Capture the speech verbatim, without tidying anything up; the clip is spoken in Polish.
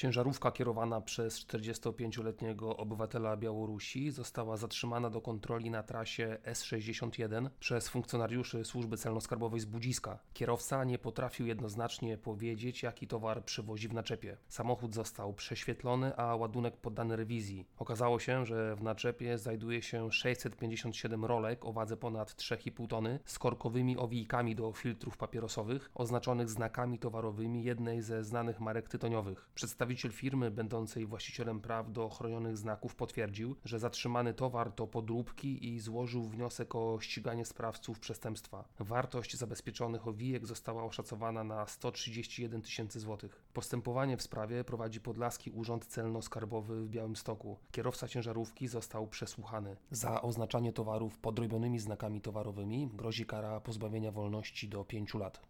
Ciężarówka kierowana przez czterdziestopięcioletniego obywatela Białorusi została zatrzymana do kontroli na trasie S sześćdziesiąt jeden przez funkcjonariuszy Służby Celno-Skarbowej z Budziska. Kierowca nie potrafił jednoznacznie powiedzieć, jaki towar przewozi w naczepie. Samochód został prześwietlony, a ładunek poddany rewizji. Okazało się, że w naczepie znajduje się sześćset pięćdziesiąt siedem rolek o wadze ponad trzy i pół tony z korkowymi owijkami do filtrów papierosowych oznaczonych znakami towarowymi jednej ze znanych marek tytoniowych. Przedstawiciel firmy będącej właścicielem praw do chronionych znaków potwierdził, że zatrzymany towar to podróbki i złożył wniosek o ściganie sprawców przestępstwa. Wartość zabezpieczonych owijek została oszacowana na sto trzydzieści jeden tysięcy złotych. Postępowanie w sprawie prowadzi Podlaski Urząd Celno-Skarbowy w Białymstoku. Kierowca ciężarówki został przesłuchany. Za oznaczanie towarów podrobionymi znakami towarowymi grozi kara pozbawienia wolności do pięciu lat.